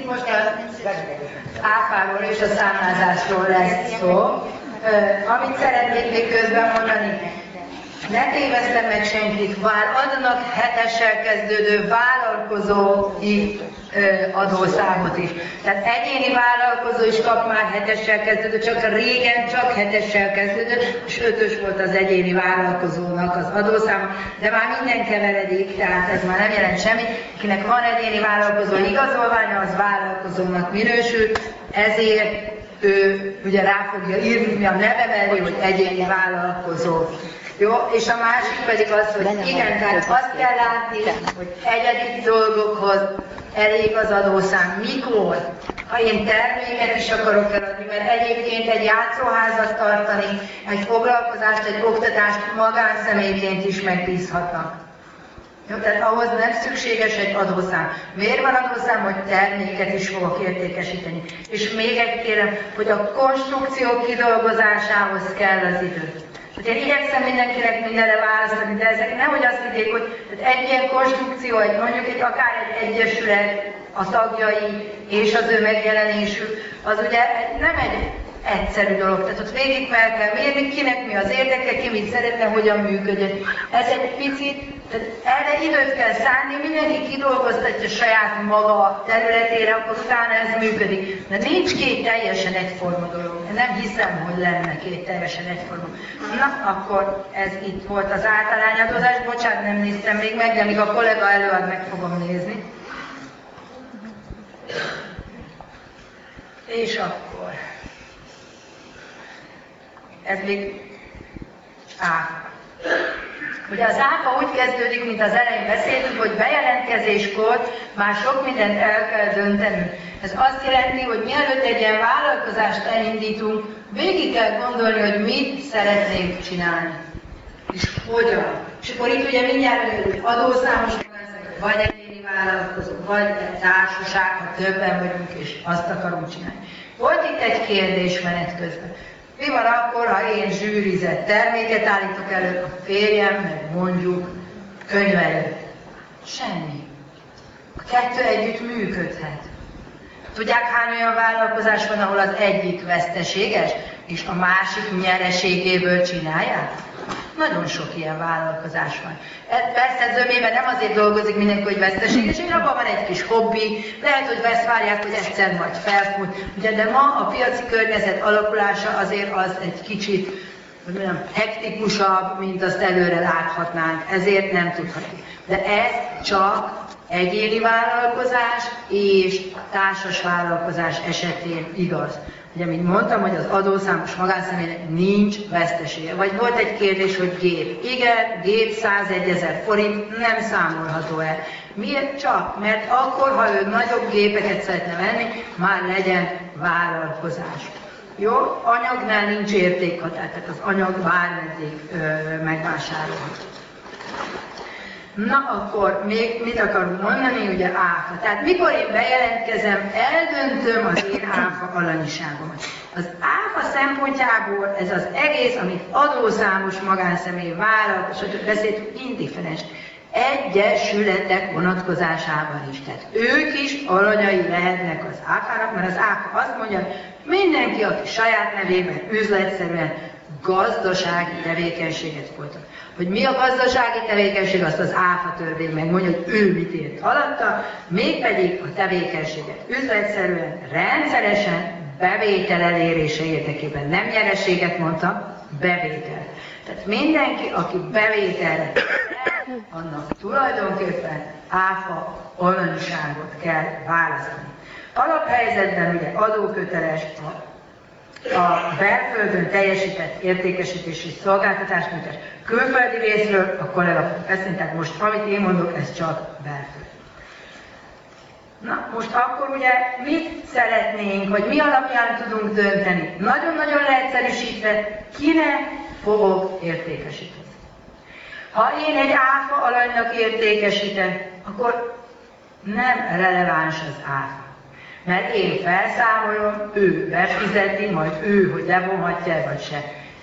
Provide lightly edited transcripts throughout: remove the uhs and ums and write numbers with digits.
itt most az áfáról és a számlázásról lesz szó. Amit szeretnék még közben mondani, ne tévesztem meg senkit, adnak 7-essel kezdődő vállalkozói adószámot is. Tehát egyéni vállalkozó is kap már 7-essel kezdődő, csak régen csak 7-essel kezdődő, és 5-ös volt az egyéni vállalkozónak az adószáma, de már minden keveredik, tehát ez már nem jelent semmit. Akinek van egyéni vállalkozó igazolványa, az vállalkozónak minősül, ezért ő ugye rá fogja írni a neve mellé, hogy egyéni vállalkozó. Jó, és a másik pedig az, hogy igen, tehát azt kell látni, hogy egyedi dolgokhoz elég az adószám. Mikor? Ha én terméket is akarok eladni, mert egyébként egy játszóházat tartani, egy foglalkozást, egy oktatást magánszemélyként is megbízhatnak. Jó, tehát ahhoz nem szükséges egy adószám. Miért van adószám, hogy terméket is fogok értékesíteni? És még egy kérem, hogy a konstrukció kidolgozásához kell az idő. Hát én igyekszem mindenkinek mindenre választani, de ezek nehogy azt higgyék, hogy egy ilyen konstrukció, mondjuk akár egy egyesület, a tagjai és az ő megjelenésük, az ugye nem egy egyszerű dolog. Tehát ott végig fel kell mérni, kinek mi az érdeke, ki mit szeretne, hogyan működjön. Ez egy picit, tehát erre időt kell szánni, mindenki kidolgoztatja saját maga területére, akkor utána ez működik. De nincs két teljesen egyforma dolog. Nem hiszem, hogy lenne két teljesen egyforma. Na, akkor ez itt volt az általányadozás. Bocsánat, nem néztem még meg, de míg a kollega előad, meg fogom nézni. És akkor... Ez még áfa. Ugye az áfa úgy kezdődik, mint az elején beszéltünk, hogy bejelentkezéskor már sok mindent el kell döntenünk. Ez azt jelenti, hogy mielőtt egy ilyen vállalkozást elindítunk, végig kell gondolni, hogy mit szeretnénk csinálni. És hogyan. És akkor itt ugye mindjárt hogy adószámos magánszemély, vagy egyéni vállalkozó, vagy egy társaság, ha többen vagyunk, és azt akarunk csinálni. Volt itt egy kérdés menet közben. Mi van akkor, ha én zsűrizett terméket állítok elő, a férjem, meg mondjuk könyvelő? Semmi. A kettő együtt működhet. Tudják, hány olyan vállalkozás van, ahol az egyik veszteséges, és a másik nyereségéből csinálják? Nagyon sok ilyen vállalkozás van. Persze zömében nem azért dolgozik mindenki, hogy veszteséges, és abban van egy kis hobbi, lehet, hogy várják, hogy egyszer majd felfut. Ugye, de ma a piaci környezet alakulása azért az egy kicsit hektikusabb, mint azt előre láthatnánk, ezért nem tudhatjuk. De ez csak egyéni vállalkozás és társas vállalkozás esetén igaz. Ugye, mint mondtam, hogy az adószámos magánszemélynek nincs vesztesége. Vagy volt egy kérdés, hogy gép. Igen, gép 101 000 forint nem számolható el. Miért csak? Mert akkor, ha ő nagyobb gépeket szeretne venni, már legyen vállalkozás. Jó? Anyagnál nincs értékhatár, tehát az anyag bármeddig megvásárolható. Na akkor még mit akarunk mondani, ugye áfa. Tehát mikor én bejelentkezem, eldöntöm az én áfa alanyiságomat. Az áfa szempontjából ez az egész, amit adószámos magánszemély vállalkozó, beszéltünk indifferens, egyesületek vonatkozásában is. Tehát ők is alanyai lehetnek az áfának, mert az áfa azt mondja, mindenki, aki saját nevében üzletszerűen gazdasági tevékenységet folytat. Hogy mi a gazdasági tevékenység, azt az áfa törvény megmondja, hogy ő mit ért alatta, mégpedig a tevékenységet üzletszerűen, rendszeresen bevétel elérése érdekében. Nem nyereséget mondta, bevétel. Tehát mindenki, aki bevételre annak tulajdonképpen áfa alanyiságot kell választani. Alaphelyzetben ugye adóköteles a belföldön teljesített értékesítési szolgáltatásnyújtás. Külföldi részről a kollega fog beszélni, tehát most amit én mondok, ez csak belföld. Na, most akkor ugye mit szeretnénk, hogy mi alapján tudunk dönteni? Nagyon-nagyon leegyszerűsítve, kinek fogok értékesíteni. Ha én egy áfa alanynak értékesítem, akkor nem releváns az áfa. Mert én felszámolom, ő befizeti, majd ő, hogy levonhatja vagy se.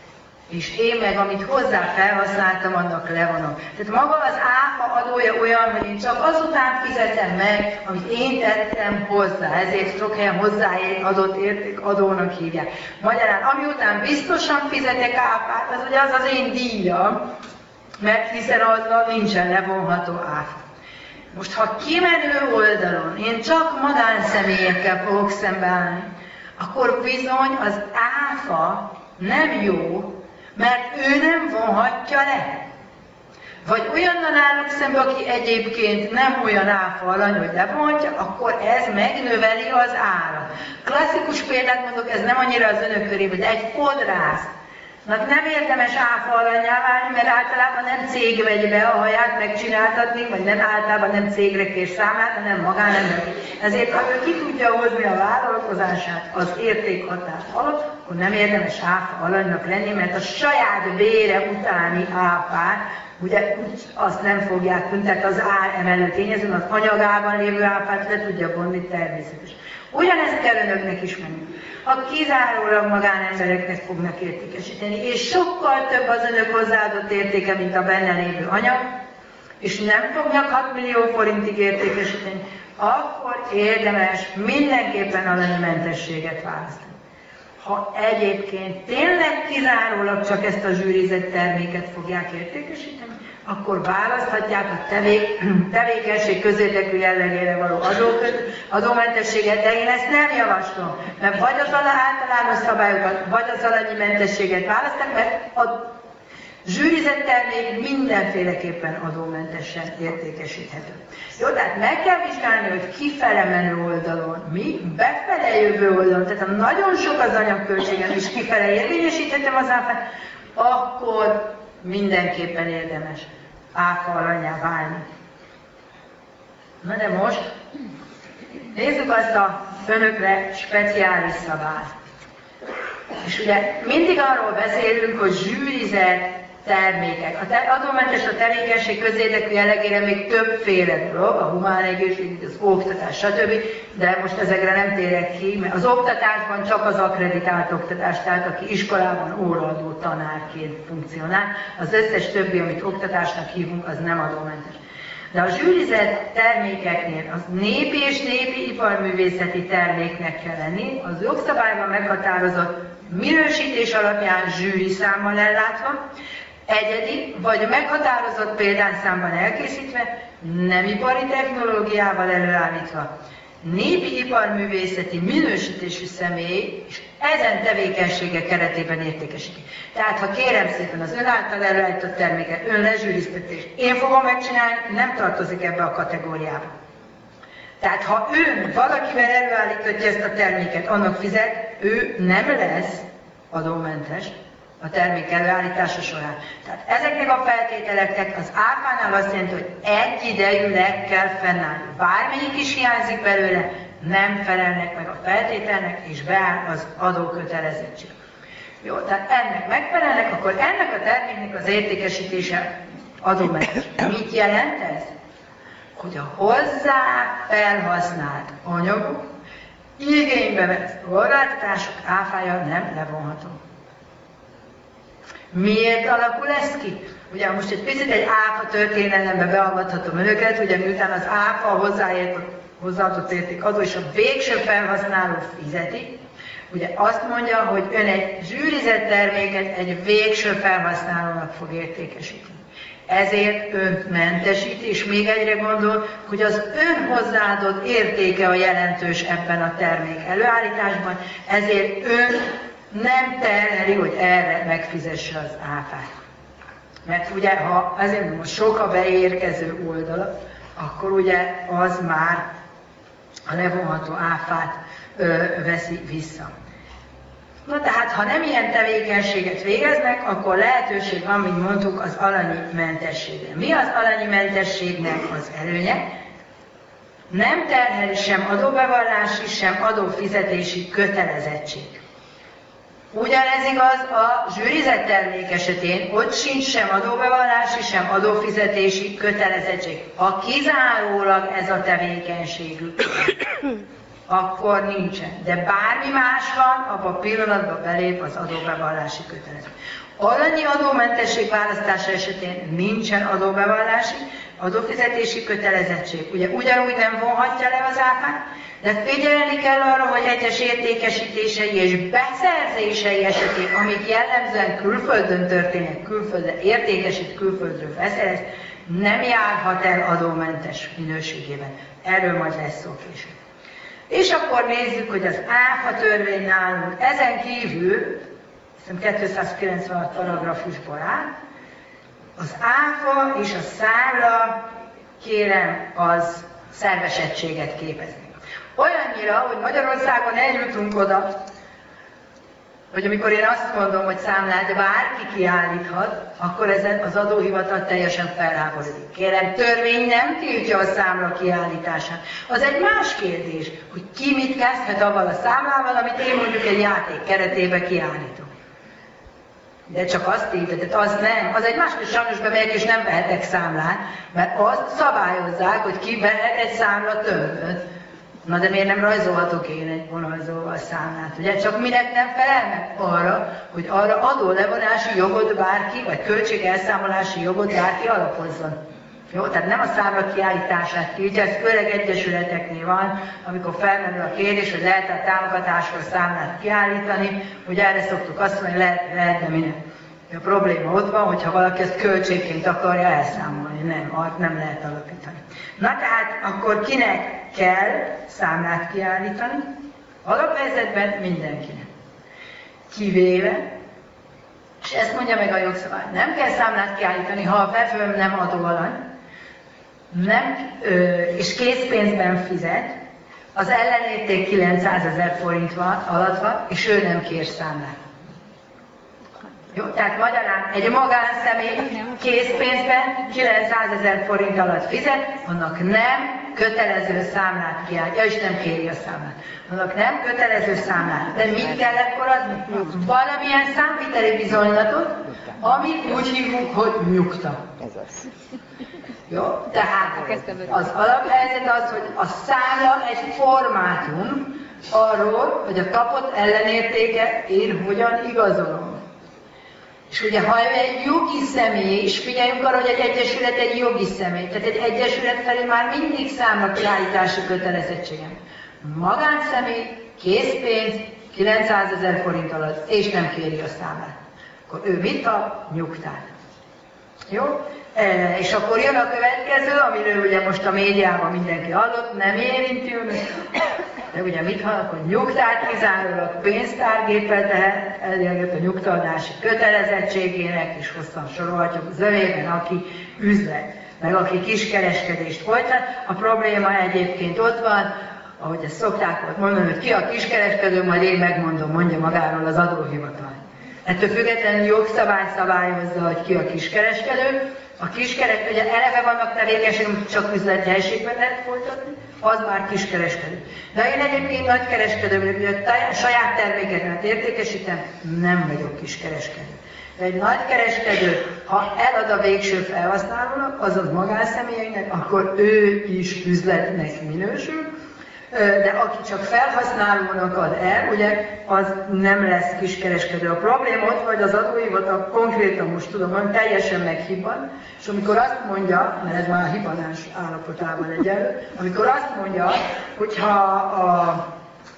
és én meg, amit hozzá felhasználtam, annak levonom. Tehát maga az áfa adója olyan, hogy én csak azután fizetem meg, amit én tettem hozzá. Ezért sok helyen hozzáadott értékadónak hívják. Magyarán, ami után biztosan fizetek áfát, az ugye az az én díjam, mert hiszen azzal nincsen levonható áfa. Most, ha kimenő oldalon én csak magánszemélyekkel fogok szembeállni, akkor bizony az áfa nem jó, mert ő nem vonhatja le. Vagy olyannal állok szembe, aki egyébként nem olyan áfa alany, hogy levonhatja, akkor ez megnöveli az árat. Klasszikus példát mondok, ez nem annyira az önök körében, de egy fodrász. Nem érdemes áfa alanyá válni, mert általában nem cég vegy be a haját megcsináltatni, vagy nem általában nem cégre kér számát, hanem magánember. Ezért, ha ő ki tudja hozni a vállalkozását az értékhatár alatt, akkor nem érdemes áfa alanynak lenni, mert a saját bére utáni áfát, ugye azt nem fogják tűnni, tehát az áremelő tényezőn, az anyagában lévő áfát le tudja vonni természetesen. Ugyanezt kell önöknek is menni. Ha kizárólag magánembereknek fognak értékesíteni, és sokkal több az önök hozzáadott értéke, mint a benne lévő anyag, és nem fognak 6 millió forintig értékesíteni, akkor érdemes mindenképpen alanymentességet választani. Ha egyébként tényleg kizárólag csak ezt a zsűrizett terméket fogják értékesíteni, akkor választhatják a tevékenység közérdekű jellegére való adómentességet, de én ezt nem javaslom, mert vagy az általános szabályokat, vagy az alanyi mentességet választanak, mert a zsűrizett termék mindenféleképpen adómentesen értékesíthető. Jó, tehát meg kell vizsgálni, hogy kifele menő oldalon mi, befele jövő oldalon, tehát ha nagyon sok az anyagköltségem, és kifele érvényesíthetem az áfát, akkor mindenképpen érdemes áfa alanyá válni. Na de most nézzük azt a önökre speciális szabályt. És ugye mindig arról beszélünk, hogy zsűrizett termékek. Adómentes a tevékenység közérdekű jellegére még többféle dolog, a humán egészségügy, az oktatás, stb. De most ezekre nem térek ki, mert az oktatásban csak az akkreditált oktatás, tehát aki iskolában óraadó tanárként funkcionál, az összes többi, amit oktatásnak hívunk, az nem adómentes. De a zsűrizett termékeknél az népi és népi iparművészeti terméknek kell lenni, az jogszabályban meghatározott minősítés alapján zsűriszámmal ellátva, egyedi vagy meghatározott példányszámban elkészítve, nem ipari technológiával előállítva, népi iparművészeti minősítésű személy és ezen tevékenysége keretében értékesíti. Tehát, ha kérem szépen az ön által előállított terméket, ön lezsűrizteti, és én fogom megcsinálni, nem tartozik ebbe a kategóriába. Tehát, ha ön valakivel előállítja ezt a terméket, annak fizet, ő nem lesz adómentes a termék előállítása során. Tehát ezeknek a feltételeknek az áfánál azt jelenti, hogy egyidejűleg kell fennállni. Bármelyik is hiányzik belőle, nem felelnek meg a feltételnek, és beáll az adókötelezettség. Jó, tehát ennek megfelelnek, akkor ennek a terméknek az értékesítése adómentes. Mit jelent ez? Hogy a hozzá felhasznált anyagok, igénybe vett szolgáltatások áfája nem levonható. Miért alakul ez ki? Ugye most egy picit egy áfa történelembe beavathatom önöket, ugye miután az áfa a hozzáadott értékadó és a végső felhasználó fizeti, ugye azt mondja, hogy ön egy zsűrizett terméket egy végső felhasználónak fog értékesíteni. Ezért önt mentesít, és még egyre gondol, hogy az ön hozzáadott értéke a jelentős ebben a termék előállításban, ezért ön nem terheli, hogy erre megfizesse az áfát. Mert ugye, ha azért most sok a beérkező oldala, akkor ugye az már a levonható áfát veszi vissza. Na tehát, ha nem ilyen tevékenységet végeznek, akkor lehetőség van, mint mondtuk, az alanyi mentességre. Mi az alanyi mentességnek az előnye? Nem terheli sem adóbevallási, sem adófizetési kötelezettség. Ugyanez igaz a zsűrizett termék esetén, ott sincs sem adóbevallási, sem adófizetési kötelezettség. Ha kizárólag ez a tevékenységük. akkor nincsen. De bármi más van, abban a pillanatban belép az adóbevallási kötelező. Alanyi adómentesség választása esetén nincsen adófizetési kötelezettség. Ugye ugyanúgy nem vonhatja le az áfát, de figyelni kell arra, hogy egyes értékesítései és beszerzései esetén, amik jellemzően külföldön történnek, külföldre értékesít, külföldről beszerez, nem járhat el adómentes minőségében. Erről majd lesz szó később. És akkor nézzük, hogy az áfa törvény nálunk ezen kívül, hiszem 296 paragrafusból áll, az áfa és a számla, kérem, az szerves egységet képezni. Olyannyira, hogy Magyarországon eljutunk oda, hogy amikor én azt mondom, hogy számlát bárki kiállíthat, akkor ezen az adóhivatal teljesen felháborodik. Kérem, törvény nem tiltja a számla kiállítását. Az egy más kérdés, hogy ki mit kezdhet avval a számlával, amit én mondjuk egy játék keretében kiállítok. De csak azt épített, az nem. Az egy másik, sajnos bemegyek és nem vehetek számlát, mert azt szabályozzák, hogy ki vehet egy számla többet. Na de miért nem rajzolhatok én egy vonalzóval számlát? Ugye csak minek nem felel meg arra, hogy arra adólevonási jogot bárki, vagy költségelszámolási jogot bárki alapozzon. Jó, tehát nem a számla kiállítását tiltja, ez főleg egyesületeknél van, amikor felmerül a kérdés, hogy lehet a támogatásról számlát kiállítani, ugye erre szoktuk azt mondani, hogy lehet, de minek. A probléma ott van, hogyha valaki ezt költségként akarja elszámolni, nem lehet alapítani. Na tehát akkor kinek kell számlát kiállítani? Alaphelyzetben mindenkinek. Kivéve, és ezt mondja meg a jogszabály, nem kell számlát kiállítani, ha a vevőm nem adóalany, és készpénzben fizet, az ellenérték 900 000 forint alatt van, és ő nem kér számlát. Jó, tehát magyarán egy magánszemély készpénzben 900 000 forint alatt fizet, annak nem kötelező számlát kiállítja, és nem kéri a számlát. Annak nem kötelező számlát. De mit kell ekkor adni? Valamilyen számviteli bizonylatot, amit úgy hívunk, hogy nyugta. Jó, tehát az alaphelyzet az, hogy a számla egy formátum arról, hogy a kapott ellenértéke én hogyan igazolom. És ugye, ha egy jogi személy, és figyeljünk arra, hogy egy egyesület egy jogi személy, tehát egy egyesület felé már mindig számla kiállítási kötelezettségem. Magánszemély, készpénz, 900 000 forint alatt, és nem kéri a számlát. Akkor ő mit kap? Nyugtát. Jó? És akkor jön a következő, amiről ugye most a médiában mindenki hallott, nem érinti őket, de ugye mit hallok, hogy nyugtát kizárólag pénztárgéppel tehet elérhet a nyugtaadási kötelezettségének, és hosszan sorolhatjuk az övében, aki üzlet, meg aki kiskereskedést folytat. A probléma egyébként ott van, ahogy ezt szokták mondani, hogy ki a kiskereskedő, majd én megmondom, mondja magáról az adóhivatal. Ettől függetlenül jogszabály szabályozza, hogy ki a kiskereskedő. A kiskereskedő, ugye eleve vannak tevékenységek, csak üzleti helységben lehet folytatni, az már kiskereskedő. De én egyébként nagykereskedő vagyok, hogy a saját termékeket értékesítem, nem vagyok kiskereskedő. De egy nagykereskedő, ha elad a végső felhasználónak, azaz magánszemélyeinek, akkor ő is üzletnek minősül, de aki csak felhasználónak ad el, ugye, az nem lesz kiskereskedő. A probléma ott, hogy az adóhivatal konkrétan most tudom, hogy teljesen meghibban, és amikor azt mondja, mert ez már a hibanás állapotában egyenlő, amikor azt mondja, hogyha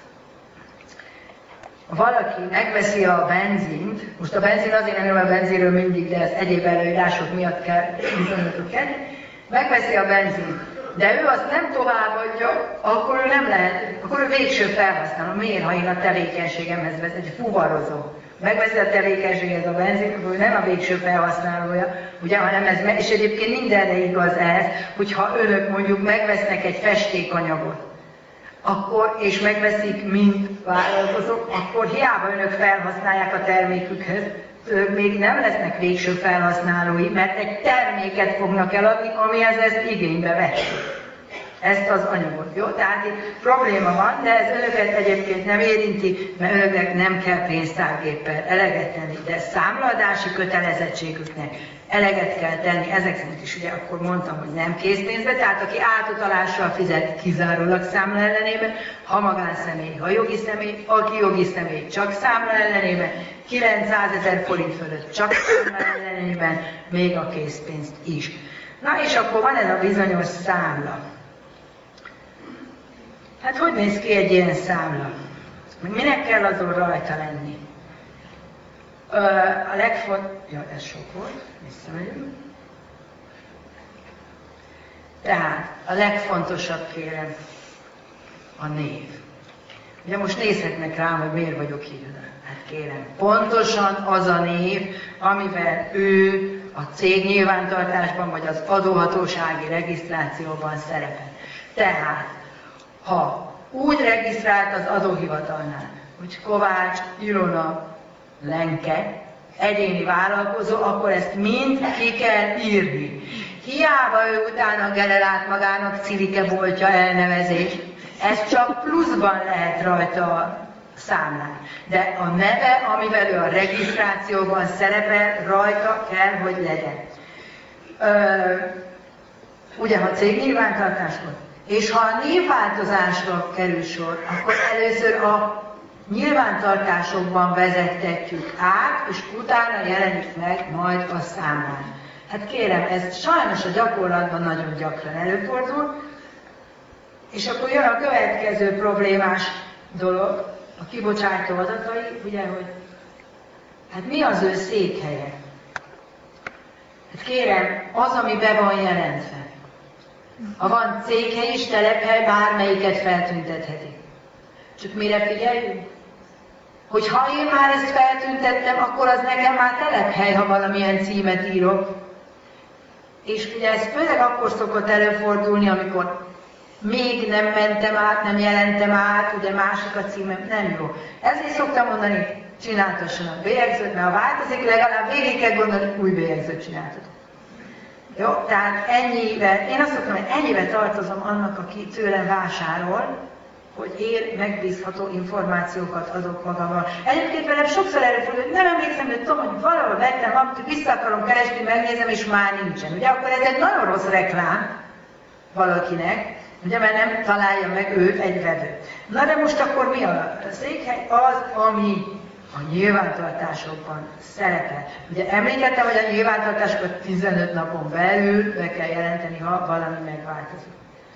valaki megveszi a benzint, most a benzin azért nem a benzinről mindig, de ez egyéb előírások miatt kell bizonyított kenni, megveszi a benzint, de ő azt nem továbbadja, akkor ő nem lehet, akkor ő végső felhasználó. Miért, ha én a tevékenységemhez vesz, egy fuvarozó, megveszi a tevékenységhez a benzin, akkor ő nem a végső felhasználója, ugye, hanem ez, és egyébként mindenre igaz ez, hogyha önök mondjuk megvesznek egy festékanyagot, akkor, és megveszik, mint vállalkozók, akkor hiába önök felhasználják a termékükhez, ők még nem lesznek végső felhasználói, mert egy terméket fognak eladni, amihez ezt igénybe veszik. ezt az anyagot. Jó? Tehát itt probléma van, de ez önöket egyébként nem érinti, mert önöknek nem kell pénztárgéppel eleget tenni, de számlaadási kötelezettségüknek eleget kell tenni, ezek szerint is ugye akkor mondtam, hogy nem készpénzbe, tehát aki átutalással fizet kizárólag számla ellenében, ha magánszemély, ha jogi személy, aki jogi személy csak számla ellenében, 900 000 forint fölött csak számla ellenében, még a készpénzt is. Na és akkor van ez a bizonyos számla. Hát hogy néz ki egy ilyen számla? Minek kell azon rajta lenni? A ja, ez sok volt, visszamegyünk. Tehát a legfontosabb, kérem, a név. Ugye most nézhetnek rám, hogy miért vagyok ide. Hát kérem, pontosan az a név, amivel ő a cég nyilvántartásban vagy az adóhatósági regisztrációban szerepel. Tehát, ha úgy regisztrált az adóhivatalnál, hogy Kovács Ilona Lenke, egyéni vállalkozó, akkor ezt mind ki kell írni. Hiába ő utána generált magának Cilike boltja elnevezést, ez csak pluszban lehet rajta a számlán. De a neve, amivel ő a regisztrációban szerepel, rajta kell, hogy legyen. Ugye, ha cégnyilvántartásban, és ha a névváltozásra kerül sor, akkor először a nyilvántartásokban vezettetjük át, és utána jelenik meg majd a számlán. Hát kérem, ez sajnos a gyakorlatban nagyon gyakran előfordul, és akkor jön a következő problémás dolog, a kibocsátó adatai, ugye, hogy hát mi az ő székhelye? Hát kérem, az, ami be van jelentve. Ha van céghely és telephely, bármelyiket feltüntethetik. Csak mire figyeljünk? Hogy ha én már ezt feltüntettem, akkor az nekem már telephely, ha valamilyen címet írok. És ugye ez főleg akkor szokott előfordulni, amikor még nem mentem át, nem jelentem át, ugye másik a címem, nem jó. Ezért szoktam mondani, csináltassanak bélyegzőt, mert ha változik, legalább végig kell gondolni, új bélyegzőt csináltatok. Jó, tehát ennyivel, én azt mondom, hogy ennyivel tartozom annak, aki tőlem vásárol, hogy én megbízható információkat adok magammal. Egyébként velem sokszor előfordul, hogy nem emlékszem, de tudom, hogy valahol vettem, amit vissza akarom keresni, megnézem, és már nincsen. Ugye akkor ez egy nagyon rossz reklám valakinek, ugye, mert nem találja meg őt egy vevő. Na de most akkor mi a székhely? Az, ami a nyilvántartásokban szerepel. Ugye említettem, hogy a nyilvántartásokat 15 napon belül be kell jelenteni, ha valami megváltozik.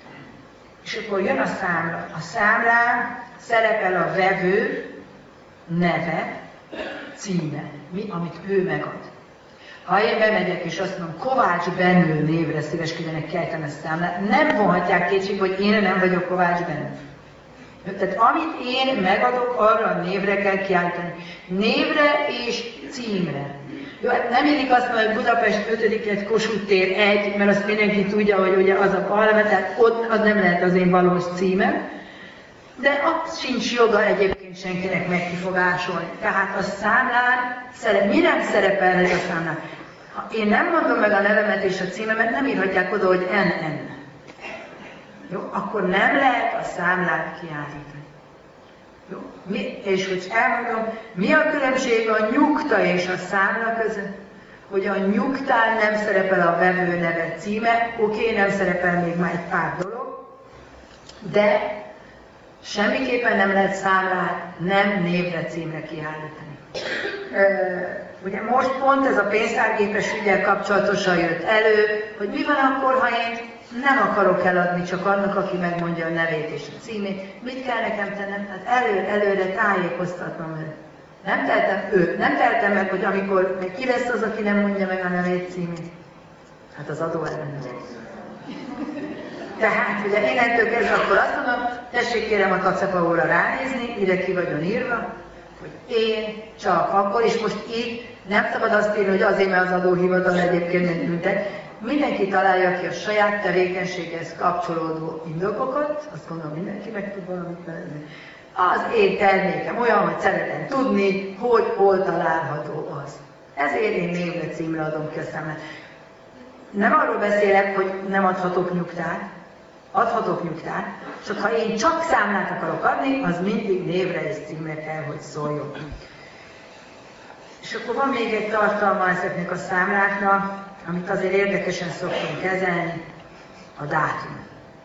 És akkor jön a számla. A számlán szerepel a vevő neve, címe, mi, amit ő megad. Ha én bemegyek és azt mondom, Kovács Benő névre szíveskedjenek kelteni a számlát, nem vonhatják kétségbe, hogy én nem vagyok Kovács Benő. Tehát amit én megadok, arra a névre kell kiállítani. Névre és címre. Jó, hát nem illik azt mondani, hogy Budapest 5. Kossuth tér 1, mert azt mindenki tudja, hogy ugye az a parlament, tehát ott az nem lehet az én valós címem, de ott sincs joga egyébként senkinek megkifogásolni. Tehát a számlán, mi nem szerepelhet a számlán? Ha én nem mondom meg a nevemet és a címemet, nem írhatják oda, hogy NN. Jó, akkor nem lehet a számlát kiállítani. Jó? És hogy elmondom, mi a különbség a nyugta és a számla között? Hogy a nyugtán nem szerepel a vevő neve, címe, oké, nem szerepel még már egy pár dolog, de semmiképpen nem lehet számlát nem névre, címre kiállítani. Ugye most pont ez a pénztárgépes ügyel kapcsolatosan jött elő, hogy mi van akkor, ha én nem akarok eladni csak annak, aki megmondja a nevét és a címét. Mit kell nekem tennem? Hát előre tájékoztatnom őt. Nem teltem meg, hogy amikor meg ki lesz az, aki nem mondja meg a nevét, címét. Hát az adóellenőr. Tehát ugye innentől kezdve akkor azt mondom, tessék kérem a kacapaóra ránézni, ide ki vagyon írva, hogy én csak akkor, és most így nem szabad azt írni, hogy azért, mert az adóhivatal egyébként megbüntet. Mindenki találja ki a saját tevékenységhez kapcsolódó indokokat, azt gondolom mindenki meg tud valamit venni. Az én termékem olyan, hogy szeretem tudni, hogy hol található az. Ezért én névre, címre adom ki a számlát. Nem arról beszélek, hogy nem adhatok nyugtát, adhatok nyugtát, csak ha én csak számlát akarok adni, az mindig névre és címre kell, hogy szóljon. És akkor van még egy tartalma ezeknek a számláknak, amit azért érdekesen szoktunk kezelni, a dátum.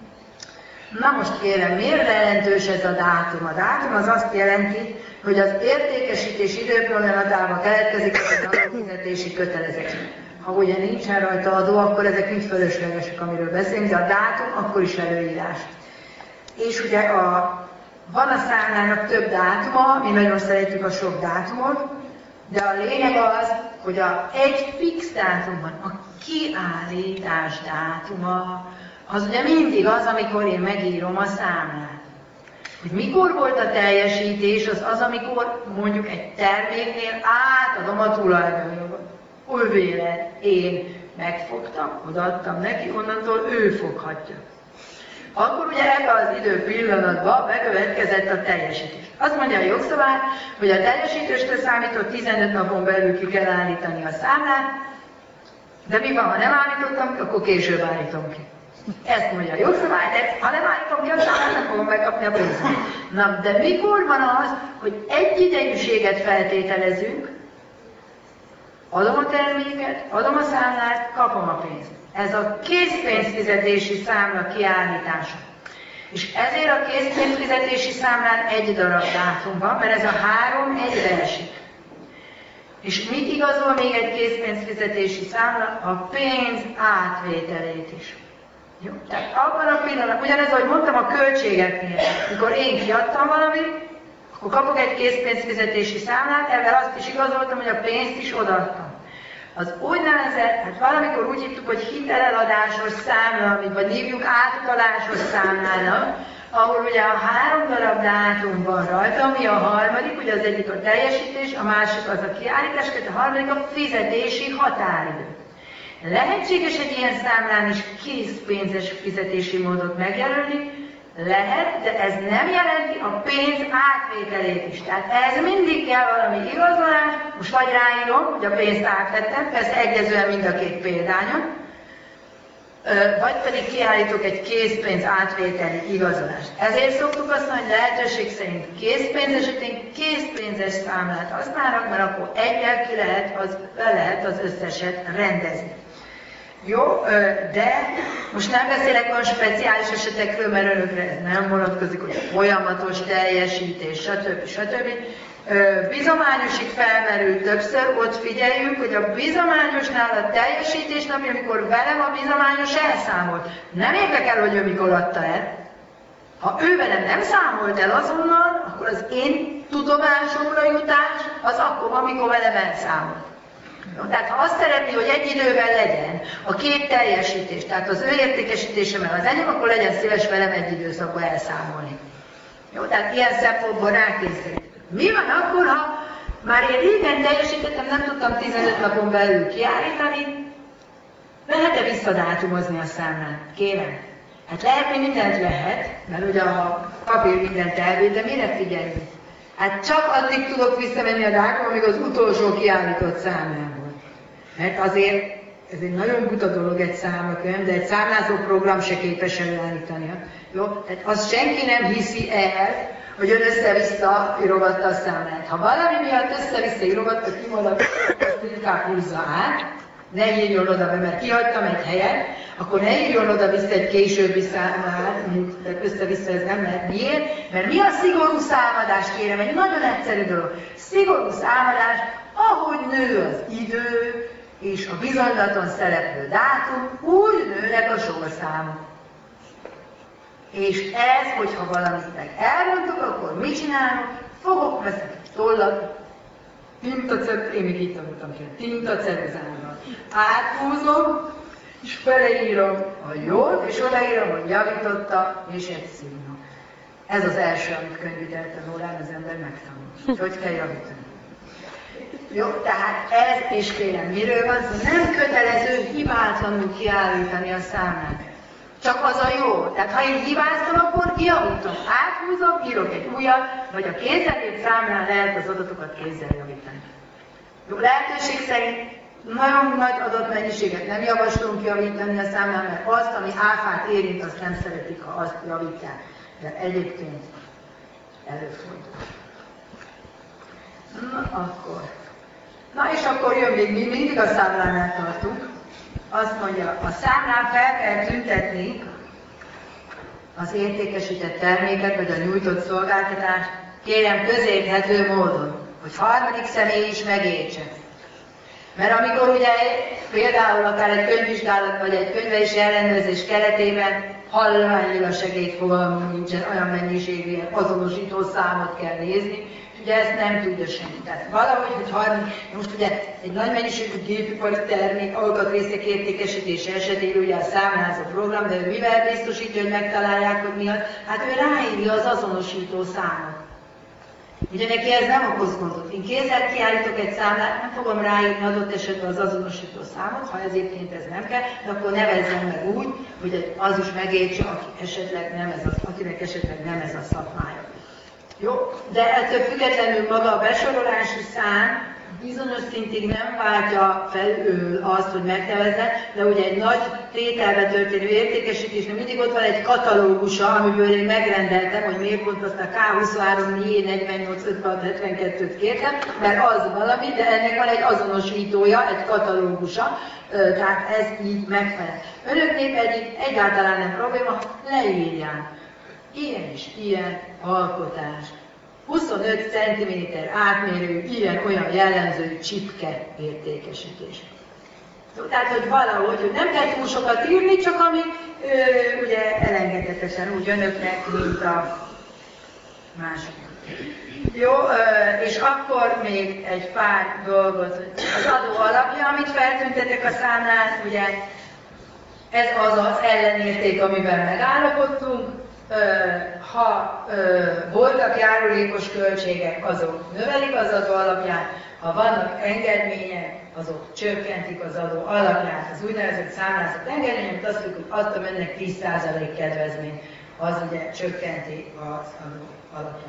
Na most kérem, miért jelentős ez a dátum? A dátum az azt jelenti, hogy az értékesítés időpillanatában keletkezik az adófizetési kötelezettség. Ha ugye nincsen rajta adó, akkor ezek így fölöslegesek, amiről beszélünk, de a dátum akkor is előírás. És ugye van a számlának több dátuma, mi nagyon szeretjük a sok dátumot, de a lényeg az, hogy egy fix dátum van, a kiállítás dátuma, az ugye mindig az, amikor én megírom a számlát. Hogy mikor volt a teljesítés, az, amikor mondjuk egy terméknél átadom a tulajdonjogot. Övé lett, én megfogtam, odaadtam neki, onnantól ő foghatja. Akkor ugye ebben az idő pillanatban bekövetkezett a teljesítés. Azt mondja a jogszabály, hogy a teljesítőstől számított 15 napon belül ki kell állítani a számlát, de mi van, ha nem állítottam ki, akkor később állítom ki. Ezt mondja a jogszabály, de ha nem állítom ki a számlát, nem fogom megkapni a pénzt. Na, de mikor van az, hogy egyidejűséget feltételezünk, adom a terméket, adom a számlát, kapom a pénzt. Ez a készpénzfizetési számla kiállítása. És ezért a készpénzfizetési számlán egy darab dátum van, mert ez a 3 egybe esik. És mit igazol még egy készpénzfizetési számla? A pénz átvételét is. Jó? Tehát abban a pillanatban, ugyanez, ahogy mondtam a költségeknél, mikor én kiadtam valamit, akkor kapok egy készpénzfizetési számlát, ezzel azt is igazoltam, hogy a pénzt is odaadtam. Az úgynevezett, hát valamikor úgy hívtuk, hogy hiteleladásos számla, vagy hívjuk átutalásos számlának, ahol ugye a 3 darab dátum van rajta, ami a harmadik, ugye az egyik a teljesítés, a másik az a kiállítás, a harmadik a fizetési határidő. Lehetséges egy ilyen számlán is készpénzes fizetési módot megjelölni, lehet, de ez nem jelenti a pénz átvételét is. Tehát ez mindig kell valami igazolás, most vagy ráírom, hogy a pénzt átvettem, persze egyezően mind a két példányon, vagy pedig kiállítok egy készpénz átvételi igazolást. Ezért szoktuk azt mondani, hogy lehetőség szerint készpénz esetén készpénzes számlát használnak, mert akkor egyel ki lehet az összeset rendezni. Jó, de most nem beszélek olyan speciális esetekről, mert önökre ez nem vonatkozik, hogy folyamatos teljesítés, stb. Bizományosig felmerül többször, ott figyeljünk, hogy a bizományosnál a teljesítés napja, amikor velem a bizományos elszámolt. Nem érdekel, hogy ő mikor adta el. Ha ő velem nem számolt el azonnal, akkor az én tudomásomra jutás az akkor van, amikor velem elszámolt. Tehát ha azt szeretné, hogy egy idővel legyen a két teljesítés, tehát az ő értékesítése meg az enyém, akkor legyen szíves velem egy időszakban elszámolni. Jó, tehát ilyen szempontból rákészít. Mi van akkor, ha már én régen teljesítettem, nem tudtam 15 napon belül kiállítani, lehet-e visszadátumozni a számlát? Kérem. Hát lehet, mindent lehet, mert ugye a papír mindent elvéd, de mire figyeljünk? Hát csak addig tudok visszamenni a dátum, amíg az utolsó kiállított számlám volt. Mert azért ez egy nagyon buta dolog egy számlakönyv, de egy számlázó program se képes előállítani. Jó? Tehát azt senki nem hiszi el, hogy ön össze-vissza írogatta a számlát. Ha valami miatt össze-vissza írogatta, kimaradt, azt inkább húzza át, ne írjon oda be, mert kihagytam egy helyet, akkor ne írjon oda-vissza egy későbbi számlát, mint össze-vissza ez nem lehet. Miért? Mert mi a szigorú számadás, kérem? Egy nagyon egyszerű dolog. Szigorú számadás, ahogy nő az idő, és a bizonylaton szereplő dátum, úgy nőnek a sorszámok. És ez, hogyha valamit meg elrontok, akkor mit csinálok? Fogok, veszek egy tollat, én még így tanultam ki, tintaceruzával. Áthúzom, és beleírom a jót, és odaírom, hogy javította, és egy színnak. Ez az első, amit könyvitelten órán az ember megtanul. Hogy kell javítani. Jó, tehát ez is kérem, miről van szó? Nem kötelező hibátlanul kiállítani a számlát. Csak az a jó. Tehát ha én hibáztam, akkor javítom. Áthúzom, írok egy újat, vagy a kézzel írt számlán lehet az adatokat kézzel javítani. Jó, lehetőség szerint Nagyon nagy adatmennyiséget nem javaslunk javítani a számlán, mert azt, ami áfát érint, azt nem szeretik, ha azt javítják. De egyébként előfordul. Na és akkor jön még mindig a számlánál tartunk. Azt mondja, a számlán fel kell tüntetni az értékesített terméket, vagy a nyújtott szolgáltatást, kérem közérthető módon, hogy harmadik személy is megértse. Mert amikor ugye például akár egy könyvvizsgálat, vagy egy könyvelési ellenőrzés keretében hallományilag segédfogalmunk nincsen, olyan mennyiségű azonosító számot kell nézni, és ugye ezt nem tudja senki. Tehát valahogy, hogy most ugye egy nagy mennyiségű gépipari termék alkatrészek értékesítése esetén ugye a számlázó program, de ő mivel biztosítja, hogy megtalálják, hogy mi az? Hát ő ráírja az azonosító számot. Ugye neki ez nem okoz gondot. Én kézzel kiállítok egy számlát, nem fogom ráírni adott esetben az azonosító számot, ha egyébként ez nem kell, de akkor nevezzem meg úgy, hogy az is megértse, akinek esetleg nem ez a szakmája. Jó, de ettől függetlenül maga a besorolási szám bizonyos szintig nem váltja fel azt, hogy megnevezze, de ugye egy nagy tételbe történő értékesítésnek mindig ott van egy katalógusa, amiből én megrendeltem, hogy miért pont azt a K23, 48, 56, 72-t kértem, mert az valami, de ennek van egy azonosítója, egy katalógusa, tehát ez így megfelel. Önöknél pedig egyáltalán nem probléma, leírják. Ilyen és ilyen alkotás. 25 cm átmérő, ilyen-olyan jellemző csipke értékesítés. Tehát, hogy valahogy, hogy nem kell túl sokat írni, csak ami ugye elengedhetetlen úgy önöknek, mint a másiknak. Jó, és akkor még egy pár dolgot. Az adó alapja, amit feltüntetek a számlán, ugye ez az az ellenérték, amiben megállapodtunk. Ha voltak járulékos költségek, azok növelik az adó alapját, ha vannak engedmények, azok csökkentik az adó alapját. Az úgynevezett számlázott engedmény, amit azt mondjuk, hogy adtam önnek 10% kedvezményt, az ugye csökkenti az adó alapját.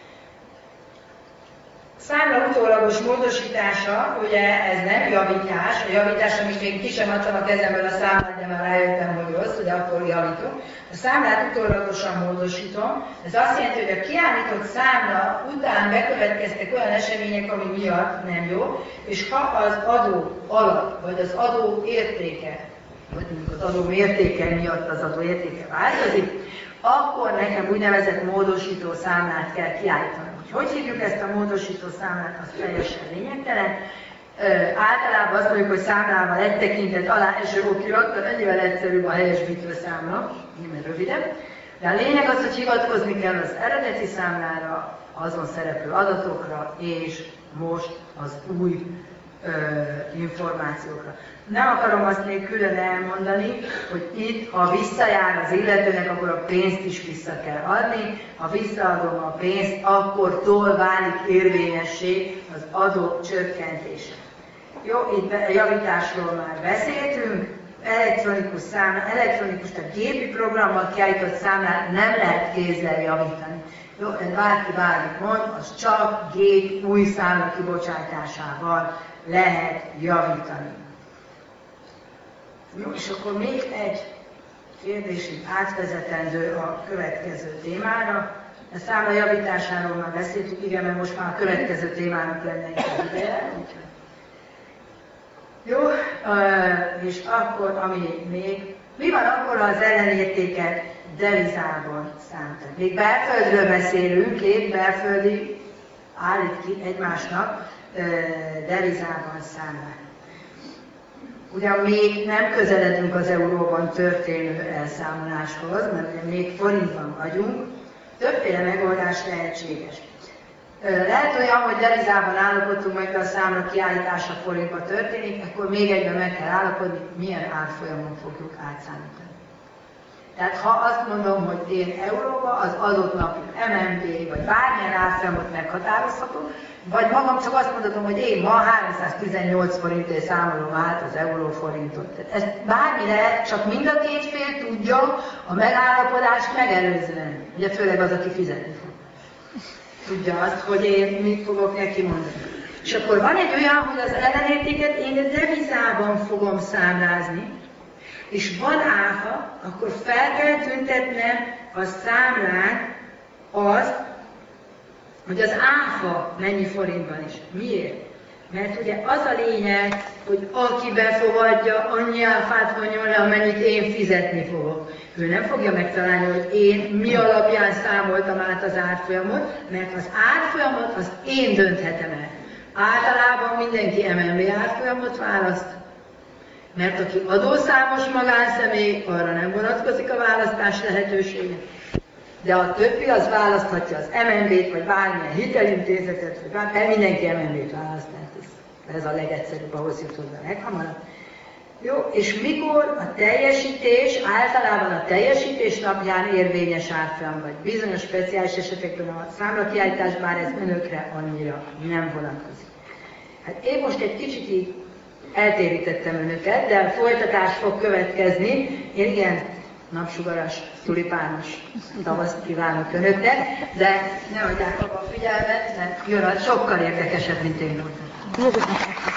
Számla utólagos módosítása, ugye ez nem javítás, a javítás, amit még ki sem adtam a kezemből a számlát, de már rájöttem, hogy rossz, ugye akkor javítom. A számlát utólagosan módosítom, ez azt jelenti, hogy a kiállított számla után bekövetkeztek olyan események, ami miatt nem jó, és ha az adó alap, vagy az adó értéke, vagy mondjuk az adó mértéke miatt az adó értéke változik, akkor nekem úgynevezett módosító számlát kell kiállítanom. Hogy hívjuk ezt a módosító számlát, az teljesen lényegtelen. Általában azt mondjuk, hogy számlával egy tekintet alá eső okirat, mert ennyivel egyszerűbb a helyesbítő számla, mert rövidebb. De a lényeg az, hogy hivatkozni kell az eredeti számlára, azon szereplő adatokra, és most az új információkra. Nem akarom azt még külön elmondani, hogy itt, ha visszajár az illetőnek, akkor a pénzt is vissza kell adni. Ha visszaadom a pénzt, akkortól válik érvényessé az adó csökkentése. Jó, itt javításról már beszéltünk. Elektronikus számla, tehát gépi programmal kiállított számlát nem lehet kézzel javítani. Jó, de bárki bármit mond, az csak gép új számla kibocsátásával lehet javítani. Jó, és akkor még egy kérdésig átvezetendő a következő témára. A számla javításáról már beszéltük, igen, mert most már a következő témának lenne egy ideje. Jó, és akkor, ami még, mi van akkor, ha az ellenértéket devizában számítanak? Még belföldről beszélünk, két belföldi állít ki egymásnak devizában számlát. Ugyan még nem közeledünk az euróban történő elszámoláshoz, mert ugye még forintban vagyunk, többféle megoldás lehetséges. Lehet olyan, hogy devizában állapodtunk meg, de a számla kiállítása forintba történik, akkor még egyben meg kell állapodni, milyen árfolyamon fogjuk átszámítani. Tehát ha azt mondom, hogy én euróba, az adott napi MNB, vagy bármilyen árfolyamot meghatározhatok, vagy magam csak azt mondhatom, hogy én ma 318 forintért számolom át az euróforintot. Ez bármi lehet, csak mind a két fél tudja a megállapodást megelőzően. Ugye főleg az, aki fizetni fog. Tudja azt, hogy én mit fogok neki mondani. És akkor van egy olyan, hogy az ellenértéket én devizában fogom számlázni, és van áfa, akkor fel kell tüntetnem a számlán azt, hogy az áfa mennyi forintban is. Miért? Mert ugye az a lényeg, hogy aki befogadja, annyi áfát vonjon le, amennyit én fizetni fogok. Ő nem fogja megtalálni, hogy én mi alapján számoltam át az árfolyamot, mert az árfolyamot azt én dönthetem el. Általában mindenki MNB árfolyamot választ, mert aki adószámos magánszemély, arra nem vonatkozik a választás lehetősége. De a többi az választhatja az MNB-t, vagy bármilyen hitelintézetet, vagy bármilyen, mindenki MNB-t választ, ez a legegyszerűbb, ahhoz jut hozzá leghamarabb. Jó, és mikor a teljesítés, általában a teljesítés napján érvényes árfolyam, vagy bizonyos speciális esetekben a számlakiállítás, bár ez önökre annyira nem vonatkozik. Hát én most egy kicsit így eltérítettem önöket, de folytatás fog következni. Én igen napsugaras, tulipános tavaszt kívánok önöknek, de ne hagyják abba a figyelmet, mert jön a sokkal érdekesebb, mint én voltam.